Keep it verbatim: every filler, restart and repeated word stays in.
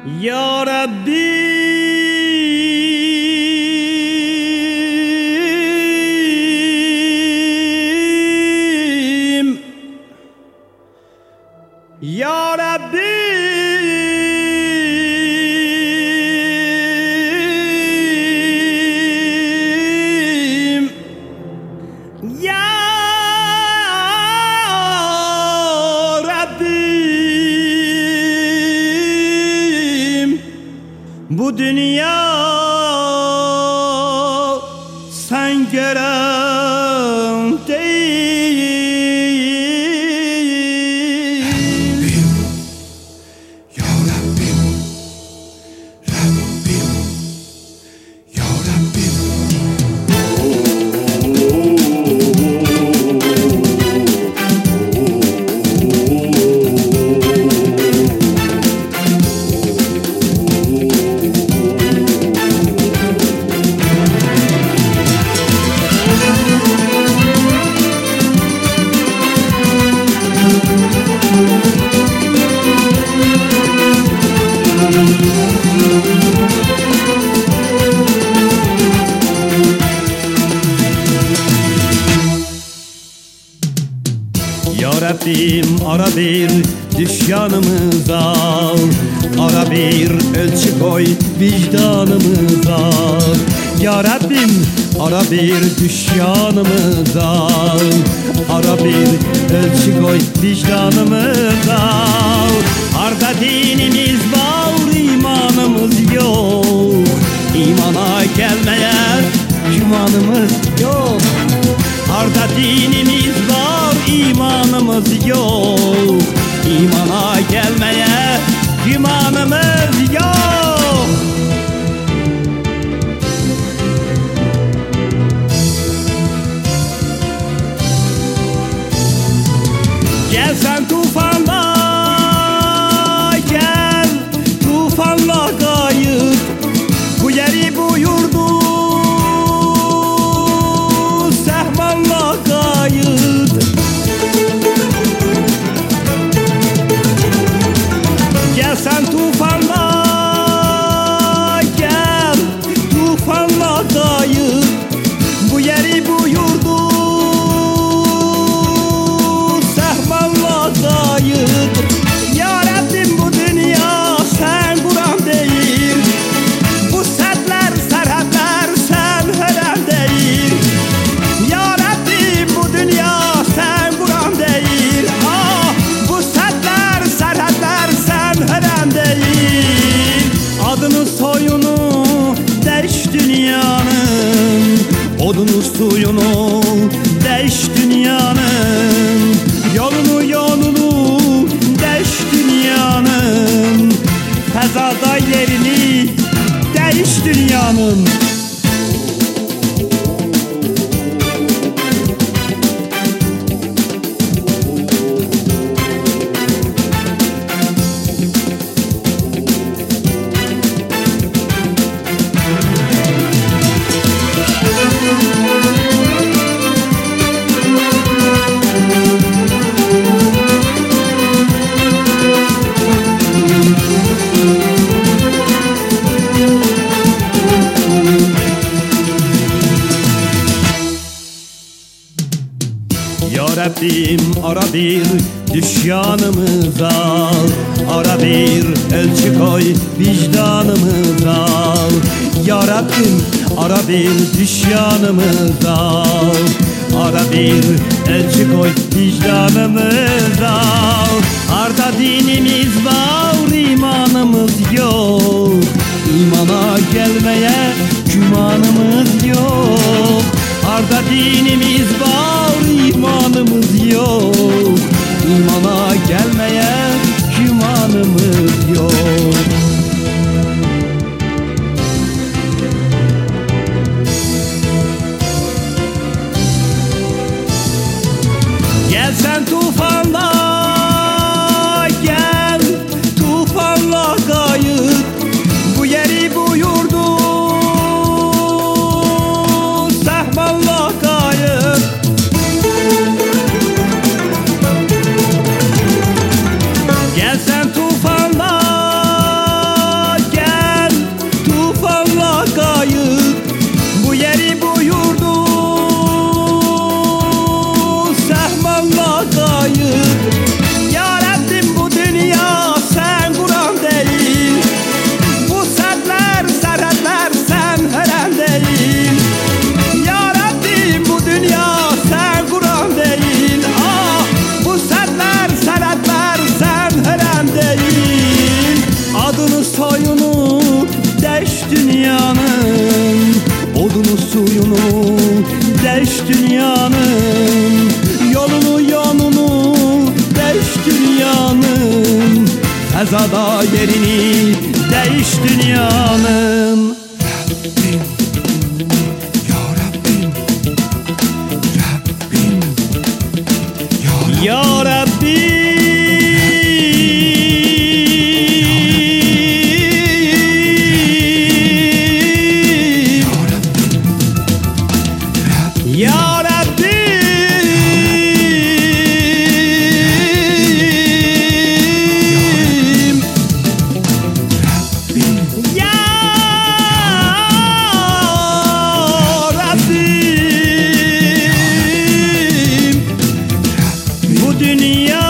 Ya Rabbi Ya Rabbi Ya Rabbi bu dünya sen gören değil. Ya Rabbim ara bir düşyanımıza, ara bir ölçü koy vicdanımıza. Ya Rabbim ara bir düşyanımıza, ara bir ölçü koy vicdanımıza. Arda dinimiz var, imanımız yok. İmana gelmeye gümanımız yok. Arda dinimiz var, imanımız yok. İmana gelmeye gümanımız yok. Gel sen tufanda, gel tufanla kayıp bu yeri bu yurdu sehmanla kayıp. Gel sen tufanla, gel tufanla kayıp bu yeri bu yurdu sehmanla kayıp. Ya Rabbim bu dünya sen kuran değil, bu sertler serhatler sen hören değil. Ya Rabbim bu dünya sen kuran değil, ah bu sertler serhatler sen hören değil. Adını soyunu değiş dünyanın, odunu suyunu değiş dünyanın, yolunu yolunu değiş dünyanın, fezada yerini değiş dünyanın. Ya Rabbim ara bir düşyanımıza, ara bir ölçü koy vicdanımıza. Ya Rabbim ara bir düşyanımıza, ara bir ölçü koy vicdanımıza. Arda dinimiz var, imanımız yok. İmana gelmeye gümanımız yok. Arda dinimiz var, imanımız yok. İmana gelmeye gümanımız yok. Gel sen tufanla, gel tufanla kayıp bu yeri bu yurdu sehmanla kayıp. Gel sen tufanla, dünyanın. Rabbim, Ya Rabbim, Rabbim, Ya Ya Rabbi, Ya Rabbi, Ya Rabbim, bu dünya